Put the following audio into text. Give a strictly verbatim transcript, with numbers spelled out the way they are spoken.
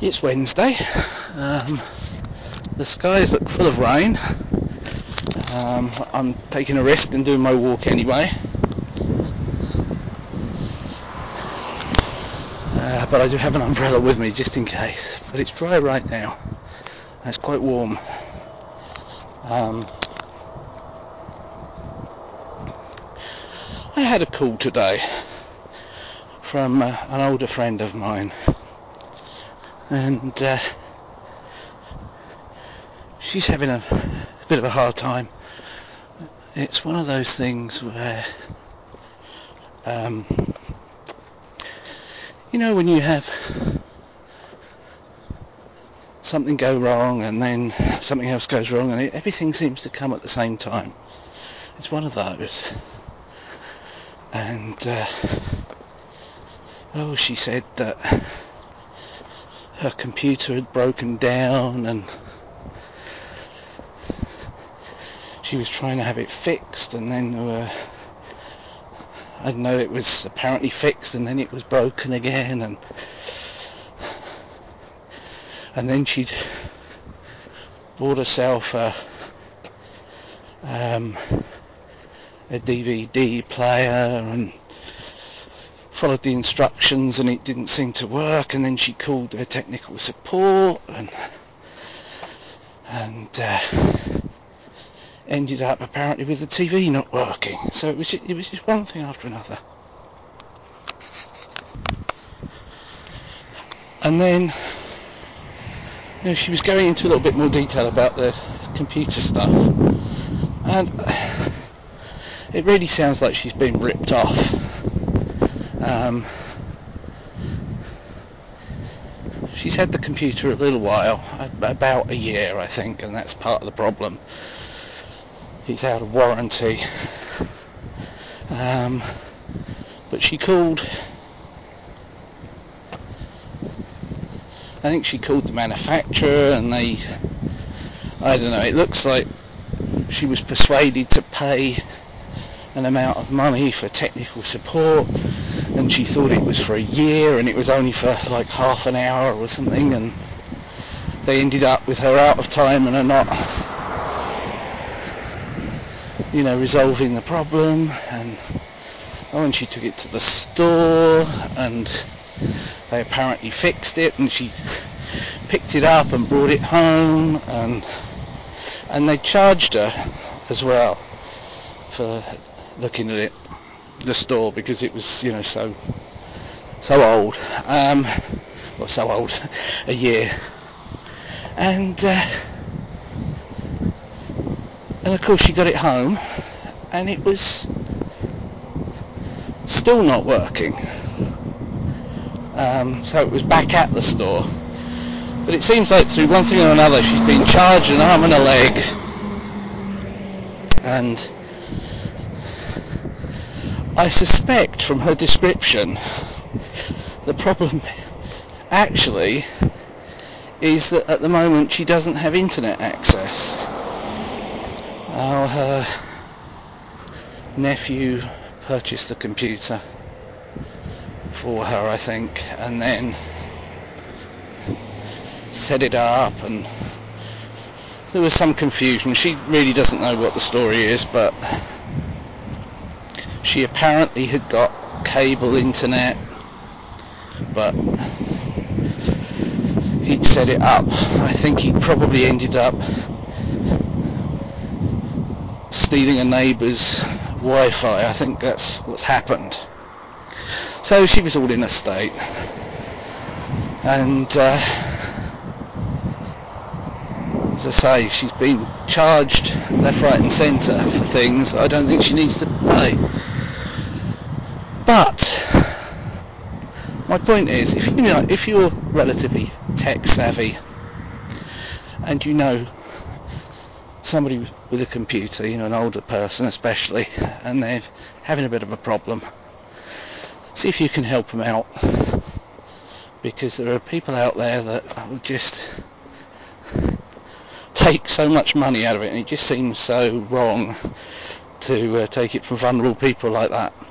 It's Wednesday. Um, the skies look full of rain. Um, I'm taking a risk and doing my walk anyway. Uh, but I do have an umbrella with me just in case. But it's dry right now. It's quite warm. Um, I had a call today from uh, an older friend of mine. And uh, she's having a, a bit of a hard time. It's one of those things where, um, you know, when you have something go wrong and then something else goes wrong and it, everything seems to come at the same time. It's one of those. And, uh, oh, she said that her computer had broken down and she was trying to have it fixed, and then uh, I don't know, it was apparently fixed and then it was broken again, and and then she'd bought herself a, um, a D V D player and followed the instructions and it didn't seem to work, and then she called their technical support and and uh, ended up apparently with the T V not working. So it was just, it was just one thing after another. And then, you know, she was going into a little bit more detail about the computer stuff, and it really sounds like she's been ripped off. Um, she's had the computer a little while, about a year I think, and that's part of the problem. It's out of warranty. Um, but she called, I think she called the manufacturer, and they, I don't know, it looks like she was persuaded to pay an amount of money for technical support, and she thought it was for a year and it was only for like half an hour or something, and they ended up with her out of time and are not, you know, resolving the problem. And oh, and she took it to the store and they apparently fixed it, and she picked it up and brought it home, and and they charged her as well for looking at it, the store, because it was, you know, so so old, um, well, so old, a year, and uh, and of course she got it home, and it was still not working. Um, so it was back at the store. But it seems like through one thing or another she's been charged an arm and a leg, and I suspect from her description the problem actually is that at the moment she doesn't have internet access. Now, her nephew purchased the computer for her, I think, and then set it up, and there was some confusion. She really doesn't know what the story is, but she apparently had got cable internet, but he'd set it up. I think he probably ended up stealing a neighbour's Wi-Fi. I think that's what's happened. So she was all in a state, and uh, as I say, she's been charged left, right and centre for things I don't think she needs to pay. But my point is, if you know, if you're relatively tech savvy and you know somebody with a computer, you know, an older person especially, and they're having a bit of a problem, see if you can help them out, because there are people out there that will just take so much money out of it, and it just seems so wrong to uh, take it from vulnerable people like that.